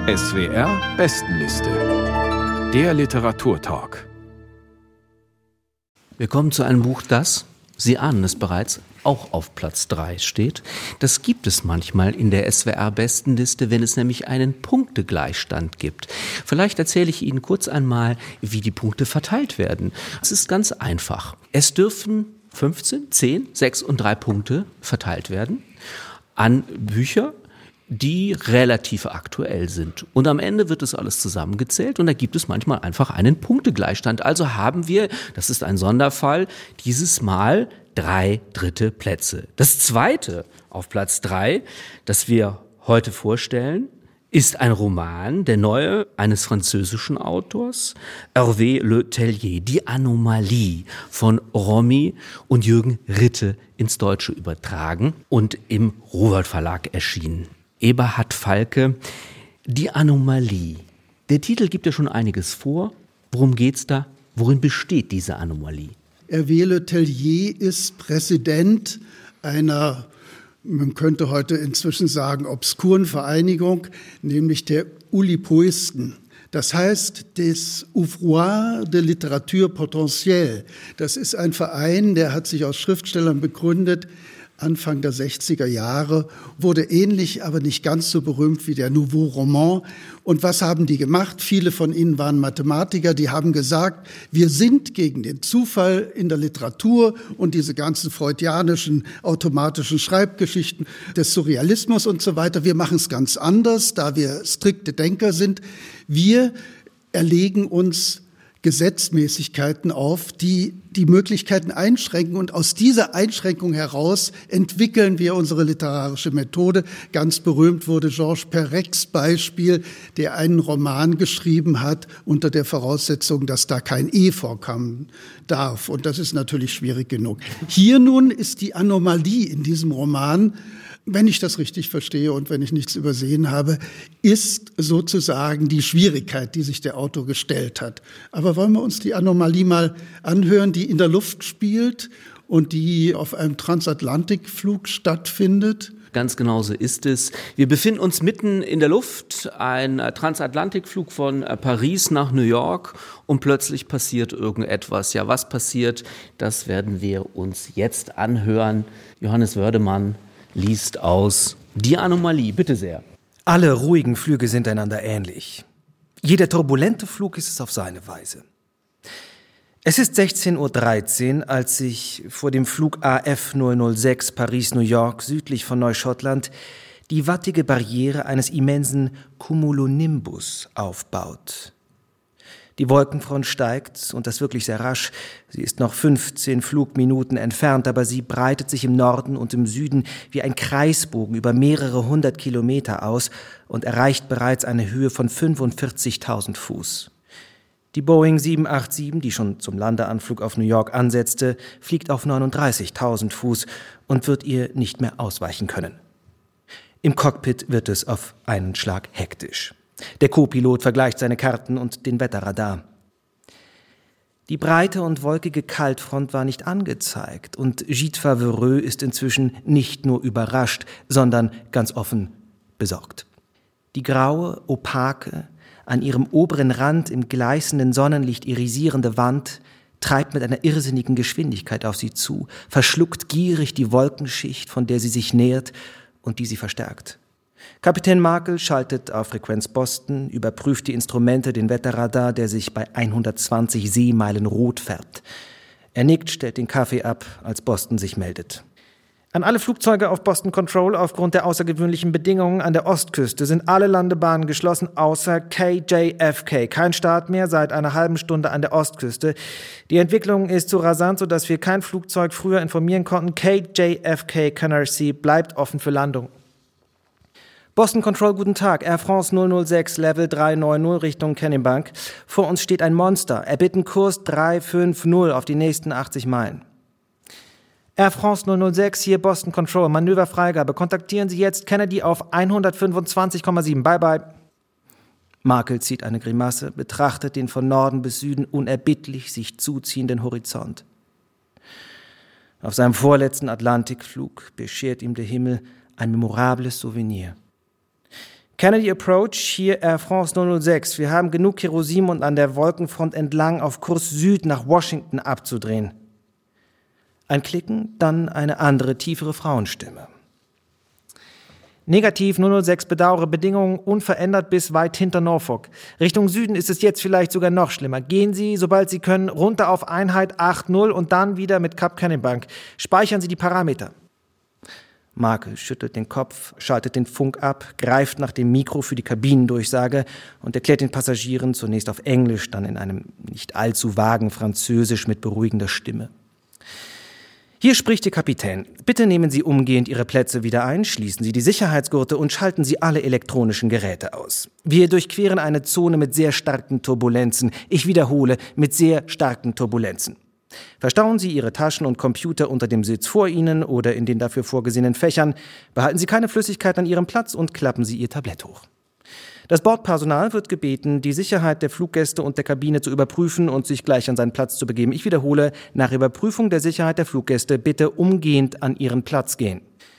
SWR Bestenliste. Der Literaturtalk. Wir kommen zu einem Buch, das, Sie ahnen es bereits, auch auf Platz 3 steht. Das gibt es manchmal in der SWR-Bestenliste, wenn es nämlich einen Punktegleichstand gibt. Vielleicht erzähle ich Ihnen kurz einmal, wie die Punkte verteilt werden. Es ist ganz einfach. Es dürfen 15, 10, 6 und 3 Punkte verteilt werden an Bücher, die relativ aktuell sind. Und am Ende wird es alles zusammengezählt und da gibt es manchmal einfach einen Punktegleichstand. Also haben wir, das ist ein Sonderfall, dieses Mal 3 dritte Plätze. Das zweite auf Platz 3, das wir heute vorstellen, ist ein Roman, der neue, eines französischen Autors, Hervé Le Tellier, Die Anomalie von Romy und Jürgen Ritte ins Deutsche übertragen und im Rowohlt Verlag erschienen. Eberhard Falke, Die Anomalie. Der Titel gibt ja schon einiges vor. Worum geht's da? Worin besteht diese Anomalie? Hervé Le Tellier ist Präsident einer, man könnte heute inzwischen sagen, obskuren Vereinigung, nämlich der Oulipoisten. Das heißt, des Ouvroir de Littérature Potentielle. Das ist ein Verein, der hat sich aus Schriftstellern begründet, Anfang der 60er Jahre, wurde ähnlich, aber nicht ganz so berühmt wie der Nouveau Roman. Und was haben die gemacht? Viele von ihnen waren Mathematiker, die haben gesagt, wir sind gegen den Zufall in der Literatur und diese ganzen freudianischen, automatischen Schreibgeschichten des Surrealismus und so weiter. Wir machen es ganz anders, da wir strikte Denker sind. Wir erlegen uns Gesetzmäßigkeiten auf, die die Möglichkeiten einschränken. Und aus dieser Einschränkung heraus entwickeln wir unsere literarische Methode. Ganz berühmt wurde Georges Perec's Beispiel, der einen Roman geschrieben hat unter der Voraussetzung, dass da kein E vorkommen darf. Und das ist natürlich schwierig genug. Hier nun ist die Anomalie in diesem Roman, wenn ich das richtig verstehe und wenn ich nichts übersehen habe, ist sozusagen die Schwierigkeit, die sich der Autor gestellt hat. Aber wollen wir uns die Anomalie mal anhören, die in der Luft spielt und die auf einem Transatlantikflug stattfindet? Ganz genau so ist es. Wir befinden uns mitten in der Luft, ein Transatlantikflug von Paris nach New York und plötzlich passiert irgendetwas. Ja, was passiert, das werden wir uns jetzt anhören. Johannes Wördemann liest aus Die Anomalie, bitte sehr. Alle ruhigen Flüge sind einander ähnlich. Jeder turbulente Flug ist es auf seine Weise. Es ist 16:13 Uhr, als sich vor dem Flug AF 006 Paris-New York südlich von Neuschottland die wattige Barriere eines immensen Cumulonimbus aufbaut. Die Wolkenfront steigt, und das wirklich sehr rasch. Sie ist noch 15 Flugminuten entfernt, aber sie breitet sich im Norden und im Süden wie ein Kreisbogen über mehrere 100 Kilometer aus und erreicht bereits eine Höhe von 45.000 Fuß. Die Boeing 787, die schon zum Landeanflug auf New York ansetzte, fliegt auf 39.000 Fuß und wird ihr nicht mehr ausweichen können. Im Cockpit wird es auf einen Schlag hektisch. Der Co-Pilot vergleicht seine Karten und den Wetterradar. Die breite und wolkige Kaltfront war nicht angezeigt und Gilles Favereux ist inzwischen nicht nur überrascht, sondern ganz offen besorgt. Die graue, opake, an ihrem oberen Rand im gleißenden Sonnenlicht irisierende Wand treibt mit einer irrsinnigen Geschwindigkeit auf sie zu, verschluckt gierig die Wolkenschicht, von der sie sich nähert und die sie verstärkt. Kapitän Markel schaltet auf Frequenz Boston, überprüft die Instrumente, den Wetterradar, der sich bei 120 Seemeilen rot färbt. Er nickt, stellt den Kaffee ab, als Boston sich meldet. An alle Flugzeuge auf Boston Control, aufgrund der außergewöhnlichen Bedingungen an der Ostküste sind alle Landebahnen geschlossen, außer KJFK. Kein Start mehr seit einer halben Stunde an der Ostküste. Die Entwicklung ist so rasant, sodass wir kein Flugzeug früher informieren konnten. KJFK Canarsie bleibt offen für Landung. Boston Control, guten Tag. Air France 006, Level 390 Richtung Kennebank. Vor uns steht ein Monster. Erbitten Kurs 350 auf die nächsten 80 Meilen. Air France 006, hier Boston Control, Manöverfreigabe. Kontaktieren Sie jetzt Kennedy auf 125,7. Bye, bye. Markel zieht eine Grimasse, betrachtet den von Norden bis Süden unerbittlich sich zuziehenden Horizont. Auf seinem vorletzten Atlantikflug beschert ihm der Himmel ein memorables Souvenir. Kennedy Approach, hier Air France 006. Wir haben genug Kerosin, um an der Wolkenfront entlang auf Kurs Süd nach Washington abzudrehen. Ein Klicken, dann eine andere, tiefere Frauenstimme. Negativ 006, bedauere, Bedingungen unverändert bis weit hinter Norfolk. Richtung Süden ist es jetzt vielleicht sogar noch schlimmer. Gehen Sie, sobald Sie können, runter auf Einheit 8-0 und dann wieder mit Cap Kennebank. Speichern Sie die Parameter. Markel schüttelt den Kopf, schaltet den Funk ab, greift nach dem Mikro für die Kabinendurchsage und erklärt den Passagieren zunächst auf Englisch, dann in einem nicht allzu vagen Französisch mit beruhigender Stimme. Hier spricht Ihr Kapitän. Bitte nehmen Sie umgehend Ihre Plätze wieder ein, schließen Sie die Sicherheitsgurte und schalten Sie alle elektronischen Geräte aus. Wir durchqueren eine Zone mit sehr starken Turbulenzen. Ich wiederhole, mit sehr starken Turbulenzen. Verstauen Sie Ihre Taschen und Computer unter dem Sitz vor Ihnen oder in den dafür vorgesehenen Fächern. Behalten Sie keine Flüssigkeit an Ihrem Platz und klappen Sie Ihr Tablett hoch. Das Bordpersonal wird gebeten, die Sicherheit der Fluggäste und der Kabine zu überprüfen und sich gleich an seinen Platz zu begeben. Ich wiederhole, nach Überprüfung der Sicherheit der Fluggäste bitte umgehend an Ihren Platz gehen.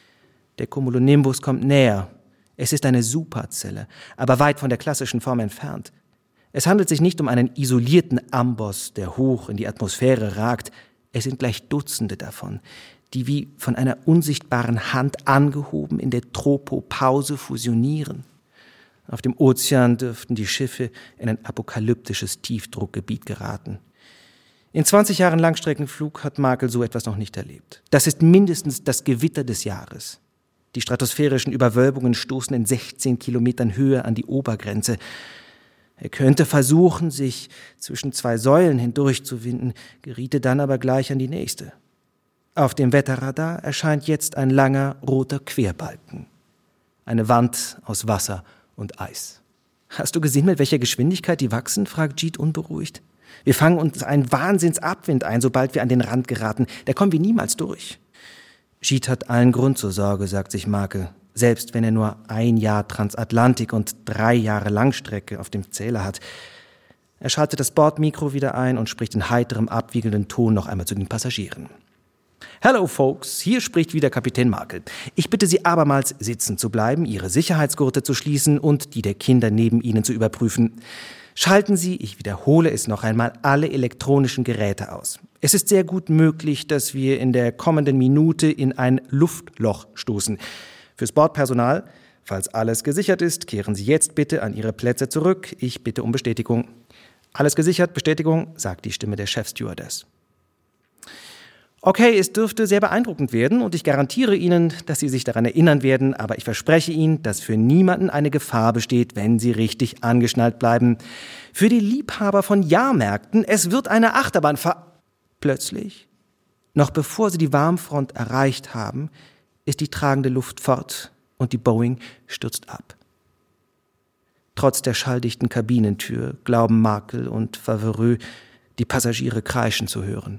Der Cumulonimbus kommt näher. Es ist eine Superzelle, aber weit von der klassischen Form entfernt. Es handelt sich nicht um einen isolierten Amboss, der hoch in die Atmosphäre ragt. Es sind gleich Dutzende davon, die wie von einer unsichtbaren Hand angehoben in der Tropopause fusionieren. Auf dem Ozean dürften die Schiffe in ein apokalyptisches Tiefdruckgebiet geraten. In 20 Jahren Langstreckenflug hat Markel so etwas noch nicht erlebt. Das ist mindestens das Gewitter des Jahres. Die stratosphärischen Überwölbungen stoßen in 16 Kilometern Höhe an die Obergrenze. Er könnte versuchen, sich zwischen zwei Säulen hindurchzuwinden, geriete dann aber gleich an die nächste. Auf dem Wetterradar erscheint jetzt ein langer, roter Querbalken. Eine Wand aus Wasser und Eis. »Hast du gesehen, mit welcher Geschwindigkeit die wachsen?« fragt Jeet unberuhigt. »Wir fangen uns einen Wahnsinnsabwind ein, sobald wir an den Rand geraten. Da kommen wir niemals durch.« Jeet hat allen Grund zur Sorge, sagt sich Markel. Selbst wenn er nur 1 Jahr Transatlantik und 3 Jahre Langstrecke auf dem Zähler hat. Er schaltet das Bordmikro wieder ein und spricht in heiterem, abwiegelnden Ton noch einmal zu den Passagieren. »Hello, folks, hier spricht wieder Kapitän Markel. Ich bitte Sie abermals, sitzen zu bleiben, Ihre Sicherheitsgurte zu schließen und die der Kinder neben Ihnen zu überprüfen. Schalten Sie, ich wiederhole es noch einmal, alle elektronischen Geräte aus. Es ist sehr gut möglich, dass wir in der kommenden Minute in ein Luftloch stoßen. Fürs Bordpersonal, falls alles gesichert ist, kehren Sie jetzt bitte an Ihre Plätze zurück. Ich bitte um Bestätigung.« »Alles gesichert, Bestätigung«, sagt die Stimme der Chefstewardess. Okay, es dürfte sehr beeindruckend werden und ich garantiere Ihnen, dass Sie sich daran erinnern werden, aber ich verspreche Ihnen, dass für niemanden eine Gefahr besteht, wenn Sie richtig angeschnallt bleiben. Für die Liebhaber von Jahrmärkten, es wird eine Achterbahn Plötzlich, noch bevor Sie die Warmfront erreicht haben, ist die tragende Luft fort und die Boeing stürzt ab. Trotz der schalldichten Kabinentür glauben Markel und Favereux, die Passagiere kreischen zu hören.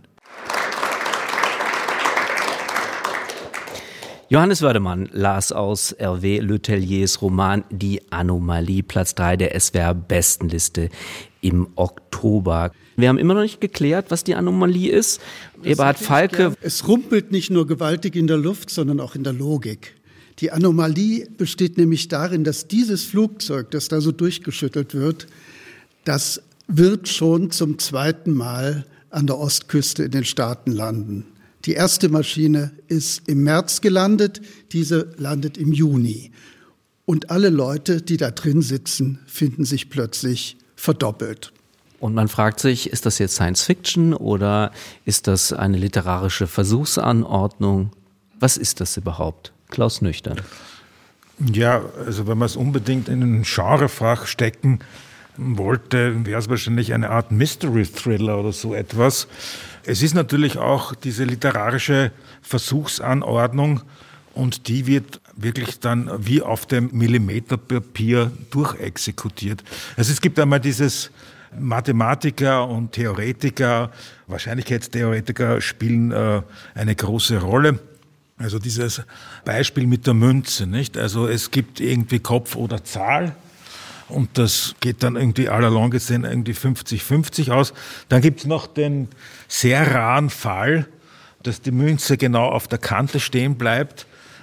Johannes Wördemann las aus Hervé Letelliers Roman Die Anomalie, Platz 3 der SWR-Bestenliste im Oktober. Wir haben immer noch nicht geklärt, was die Anomalie ist. Eberhard Falke. Es rumpelt nicht nur gewaltig in der Luft, sondern auch in der Logik. Die Anomalie besteht nämlich darin, dass dieses Flugzeug, das da so durchgeschüttelt wird, das wird schon zum 2. Mal an der Ostküste in den Staaten landen. Die erste Maschine ist im März gelandet, diese landet im Juni. Und alle Leute, die da drin sitzen, finden sich plötzlich verdoppelt. Und man fragt sich, ist das jetzt Science Fiction oder ist das eine literarische Versuchsanordnung? Was ist das überhaupt? Klaus Nüchtern. Ja, also wenn man es unbedingt in ein Genrefach stecken wollte, wäre es wahrscheinlich eine Art Mystery-Thriller oder so etwas. Es ist natürlich auch diese literarische Versuchsanordnung und die wird wirklich dann wie auf dem Millimeterpapier durchexekutiert. Also es gibt einmal dieses Mathematiker und Theoretiker, Wahrscheinlichkeitstheoretiker spielen eine große Rolle. Also dieses Beispiel mit der Münze, nicht? Also es gibt irgendwie Kopf oder Zahl. Und das geht dann irgendwie allalong gesehen irgendwie 50-50 aus. Dann gibt es noch den sehr raren Fall, dass die Münze genau auf der Kante stehen bleibt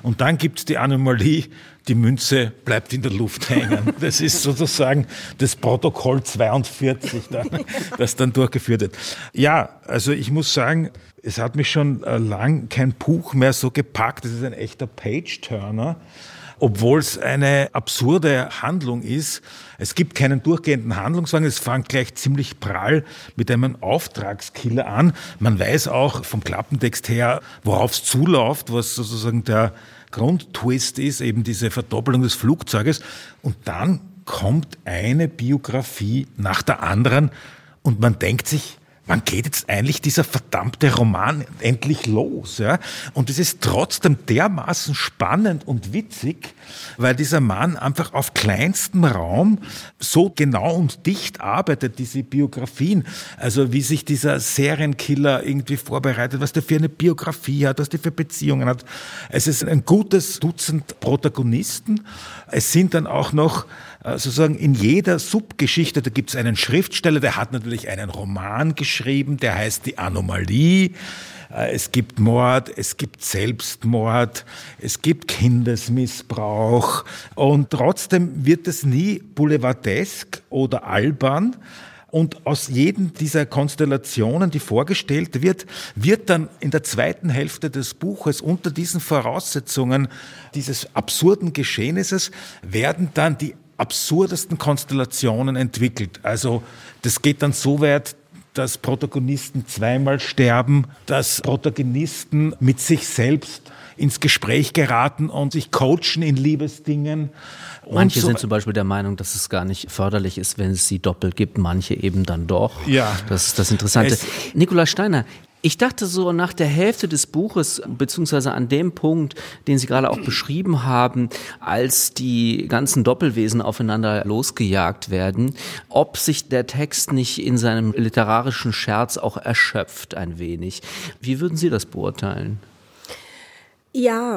Und dann gibt es die Anomalie, die Münze bleibt in der Luft hängen. Das ist sozusagen das Protokoll 42, das dann durchgeführt wird. Ja, also ich muss sagen, es hat mich schon lang kein Buch mehr so gepackt. Das ist ein echter Page-Turner. Obwohl es eine absurde Handlung ist. Es gibt keinen durchgehenden Handlungswagen. Es fängt gleich ziemlich prall mit einem Auftragskiller an. Man weiß auch vom Klappentext her, worauf es zuläuft, was sozusagen der Grundtwist ist, eben diese Verdoppelung des Flugzeuges. Und dann kommt eine Biografie nach der anderen und man denkt sich, wann geht jetzt eigentlich dieser verdammte Roman endlich los? Ja? Und es ist trotzdem dermaßen spannend und witzig, weil dieser Mann einfach auf kleinstem Raum so genau und dicht arbeitet, diese Biografien. Also wie sich dieser Serienkiller irgendwie vorbereitet, was der für eine Biografie hat, was der für Beziehungen hat. Es ist ein gutes Dutzend Protagonisten. Es sind dann auch noch sozusagen in jeder Subgeschichte, da gibt es einen Schriftsteller, der hat natürlich einen Roman geschrieben, der heißt Die Anomalie. Es gibt Mord, es gibt Selbstmord, es gibt Kindesmissbrauch und trotzdem wird es nie boulevardesk oder albern. Und aus jedem dieser Konstellationen, die vorgestellt wird dann in der zweiten Hälfte des Buches unter diesen Voraussetzungen dieses absurden Geschehnisses werden dann die absurdesten Konstellationen entwickelt. Also das geht dann so weit, dass Protagonisten zweimal sterben, dass Protagonisten mit sich selbst ins Gespräch geraten und sich coachen in Liebesdingen. Manche sind zum Beispiel der Meinung, dass es gar nicht förderlich ist, wenn es sie doppelt gibt, manche eben dann doch. Ja. Das ist das Interessante. Nikolaus Steiner, ich dachte so nach der Hälfte des Buches, beziehungsweise an dem Punkt, den Sie gerade auch beschrieben haben, als die ganzen Doppelwesen aufeinander losgejagt werden, ob sich der Text nicht in seinem literarischen Scherz auch erschöpft ein wenig. Wie würden Sie das beurteilen? Ja,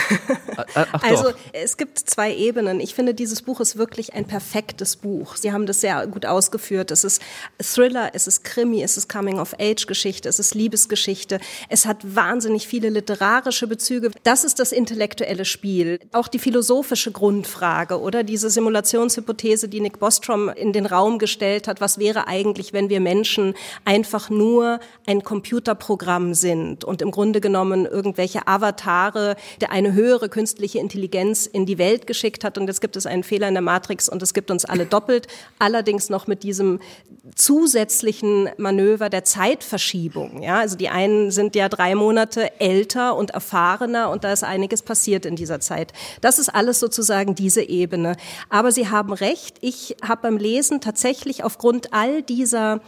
also es gibt zwei Ebenen. Ich finde, dieses Buch ist wirklich ein perfektes Buch. Sie haben das sehr gut ausgeführt. Es ist Thriller, es ist Krimi, es ist Coming-of-Age-Geschichte, es ist Liebesgeschichte. Es hat wahnsinnig viele literarische Bezüge. Das ist das intellektuelle Spiel. Auch die philosophische Grundfrage oder diese Simulationshypothese, die Nick Bostrom in den Raum gestellt hat. Was wäre eigentlich, wenn wir Menschen einfach nur ein Computerprogramm sind und im Grunde genommen irgendwelche Avatare, der eine höhere künstliche Intelligenz in die Welt geschickt hat und jetzt gibt es einen Fehler in der Matrix und es gibt uns alle doppelt, allerdings noch mit diesem zusätzlichen Manöver der Zeitverschiebung. Ja, also die einen sind ja 3 Monate älter und erfahrener und da ist einiges passiert in dieser Zeit. Das ist alles sozusagen diese Ebene. Aber Sie haben recht, ich habe beim Lesen tatsächlich aufgrund all dieser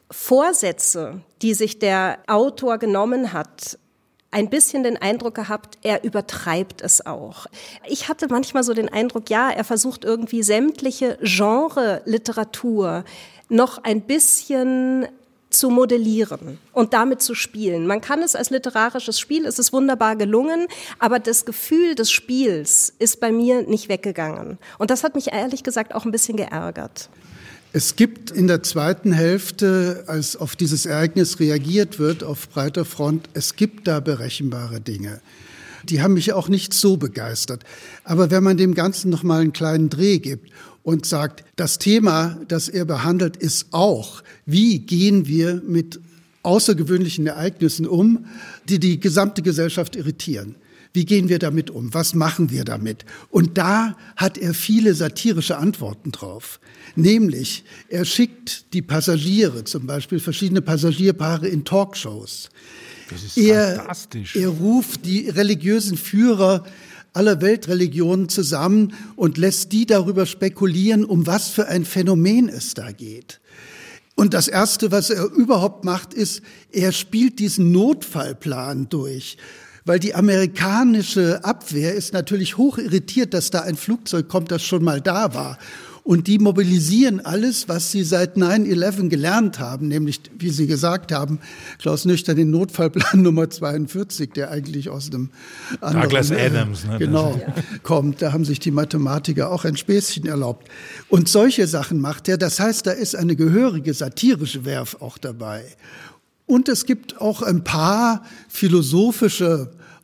Vorsätze, die sich der Autor genommen hat, ein bisschen den Eindruck gehabt, er übertreibt es auch. Ich hatte manchmal so den Eindruck, ja, er versucht irgendwie sämtliche Genre-Literatur noch ein bisschen zu modellieren und damit zu spielen. Man kann es als literarisches Spiel, es ist wunderbar gelungen, aber das Gefühl des Spiels ist bei mir nicht weggegangen. Und das hat mich ehrlich gesagt auch ein bisschen geärgert. Es gibt in der zweiten Hälfte, als auf dieses Ereignis reagiert wird, auf breiter Front, es gibt da berechenbare Dinge. Die haben mich auch nicht so begeistert. Aber wenn man dem Ganzen noch mal einen kleinen Dreh gibt und sagt, das Thema, das er behandelt, ist auch, wie gehen wir mit außergewöhnlichen Ereignissen um, die die gesamte Gesellschaft irritieren. Wie gehen wir damit um? Was machen wir damit? Und da hat er viele satirische Antworten drauf. Nämlich, er schickt die Passagiere, zum Beispiel verschiedene Passagierpaare in Talkshows. Das ist fantastisch. Er ruft die religiösen Führer aller Weltreligionen zusammen und lässt die darüber spekulieren, um was für ein Phänomen es da geht. Und das Erste, was er überhaupt macht, ist, er spielt diesen Notfallplan durch. Weil die amerikanische Abwehr ist natürlich hoch irritiert, dass da ein Flugzeug kommt, das schon mal da war. Und die mobilisieren alles, was sie seit 9/11 gelernt haben, nämlich, wie Sie gesagt haben, Klaus Nüchtern, den Notfallplan Nummer 42, der eigentlich aus einem anderen, Douglas Adams, ne? Genau, kommt. Da haben sich die Mathematiker auch ein Späßchen erlaubt. Und solche Sachen macht er. Das heißt, da ist eine gehörige satirische Werf auch dabei. Und es gibt auch ein paar philosophische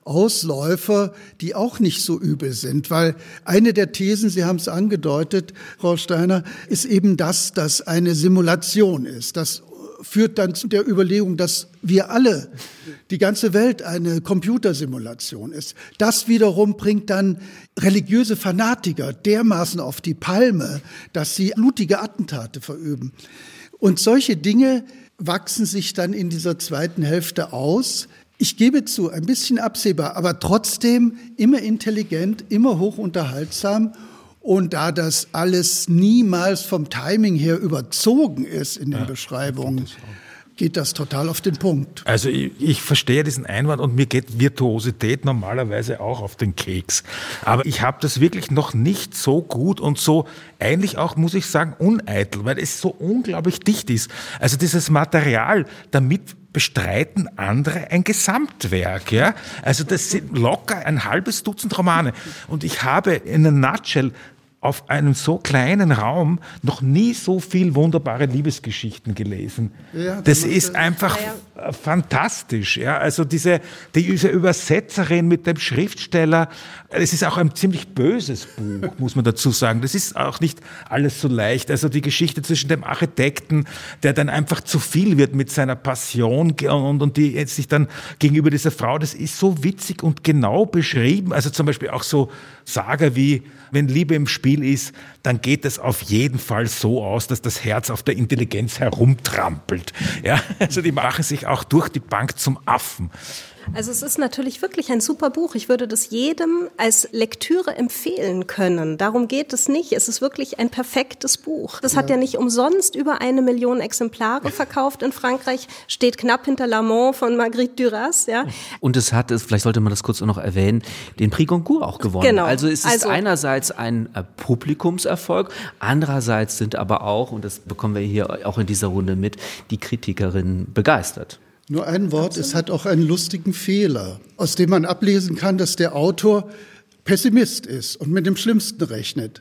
Ausläufer, die auch nicht so übel sind, weil eine der Thesen, Sie haben es angedeutet, Frau Steiner, ist eben das, dass eine Simulation ist. Das führt dann zu der Überlegung, dass wir alle, die ganze Welt eine Computersimulation ist. Das wiederum bringt dann religiöse Fanatiker dermaßen auf die Palme, dass sie blutige Attentate verüben. Und solche Dinge wachsen sich dann in dieser zweiten Hälfte aus. Ich gebe zu, ein bisschen absehbar, aber trotzdem immer intelligent, immer hochunterhaltsam. Und da das alles niemals vom Timing her überzogen ist in den Beschreibungen, geht das total auf den Punkt. Also ich verstehe diesen Einwand und mir geht Virtuosität normalerweise auch auf den Keks. Aber ich habe das wirklich noch nicht so gut und so eigentlich auch, muss ich sagen, uneitel, weil es so unglaublich dicht ist. Also dieses Material, damit bestreiten andere ein Gesamtwerk, ja? Also das sind locker ein halbes Dutzend Romane. Und ich habe in a nutshell auf einem so kleinen Raum noch nie so viel wunderbare Liebesgeschichten gelesen. Ja, das ist einfach fantastisch. Ja? Also diese Übersetzerin mit dem Schriftsteller, es ist auch ein ziemlich böses Buch, muss man dazu sagen. Das ist auch nicht alles so leicht. Also die Geschichte zwischen dem Architekten, der dann einfach zu viel wird mit seiner Passion und die jetzt sich dann gegenüber dieser Frau, das ist so witzig und genau beschrieben. Also zum Beispiel auch so Saga wie, wenn Liebe im Spiel ist, dann geht es auf jeden Fall so aus, dass das Herz auf der Intelligenz herumtrampelt. Ja, also die machen sich auch durch die Bank zum Affen. Also es ist natürlich wirklich ein super Buch. Ich würde das jedem als Lektüre empfehlen können. Darum geht es nicht. Es ist wirklich ein perfektes Buch. Das hat ja nicht umsonst über 1 Million Exemplare verkauft in Frankreich. Steht knapp hinter L'Amant von Marguerite Duras. Ja. Und es hat, vielleicht sollte man das kurz noch erwähnen, den Prix Goncourt auch gewonnen. Genau. Also es ist einerseits ein Publikumserfolg, andererseits sind aber auch, und das bekommen wir hier auch in dieser Runde mit, die Kritikerinnen begeistert. Nur ein Wort, es hat auch einen lustigen Fehler, aus dem man ablesen kann, dass der Autor Pessimist ist und mit dem Schlimmsten rechnet.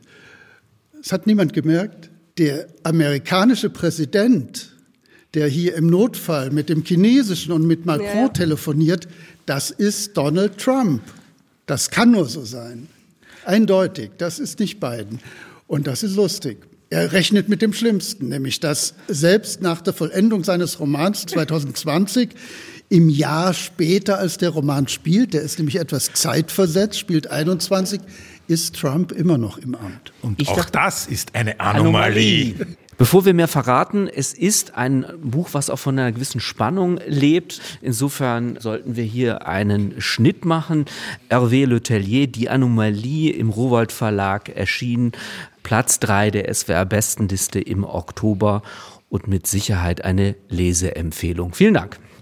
Das hat niemand gemerkt. Der amerikanische Präsident, der hier im Notfall mit dem chinesischen und mit Macron telefoniert, das ist Donald Trump. Das kann nur so sein. Eindeutig, das ist nicht Biden. Und das ist lustig. Er rechnet mit dem Schlimmsten, nämlich dass selbst nach der Vollendung seines Romans 2020, im Jahr später als der Roman spielt, der ist nämlich etwas zeitversetzt, spielt 21, ist Trump immer noch im Amt. Und das ist eine Anomalie. Bevor wir mehr verraten, es ist ein Buch, was auch von einer gewissen Spannung lebt. Insofern sollten wir hier einen Schnitt machen. Hervé Letellier, Die Anomalie, im Rowohlt Verlag erschienen. Platz 3 der SWR-Bestenliste im Oktober und mit Sicherheit eine Leseempfehlung. Vielen Dank.